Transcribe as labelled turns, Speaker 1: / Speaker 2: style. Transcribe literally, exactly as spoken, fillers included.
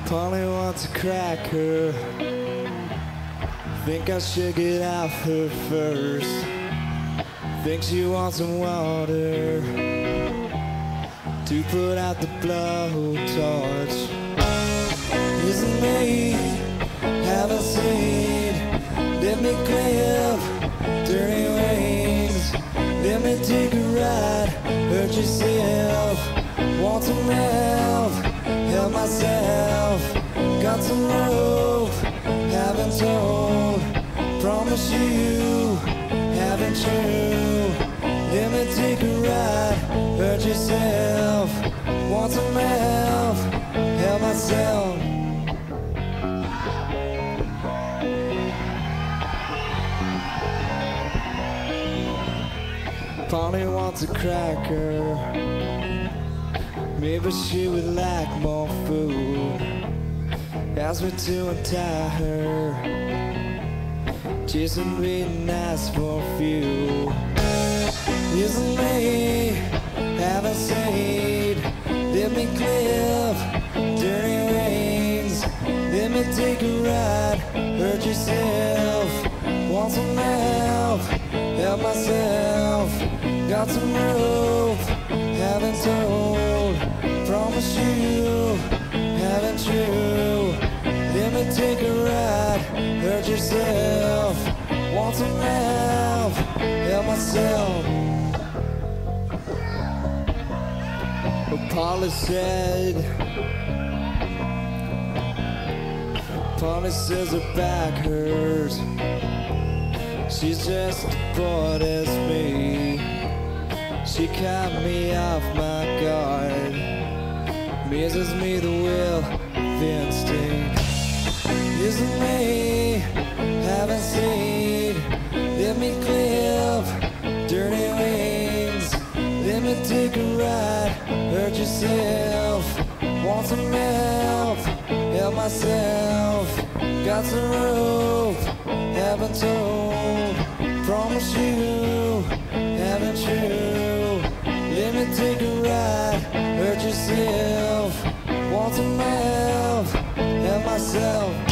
Speaker 1: Polly wants a cracker. Think I should get out her first. Think she wants some water to put out the blowtorch. Isn't me, have a seat. Let me clip dirty wings. Let me take a ride, hurt yourself. Want some help, help myself. Got some rope, haven't told. Promise you, haven't true. Let me take a ride, hurt yourself. Want some help, help myself. Polly wants a cracker. Maybe she would like more food. Ask me to untie her. Just really nice for a few. Isn't me, haven't said. Let me clip dirty wings. Let me take a ride, hurt yourself. Want some help, help myself. Got some rope, haven't told. Promise you, haven't true. Let me take a ride, hurt yourself. Want some help, help myself. Polly said, Polly says her back hurts. She's just as bored as me. She caught me off my guard. Misses me the will of instinct. Isn't me, haven't seen. Let me clip dirty wings. Let me take a ride, hurt yourself. Want some help, help myself. Got some rope, haven't told. Promise you, haven't true. Let me take a ride, hurt yourself. Want some help, help myself.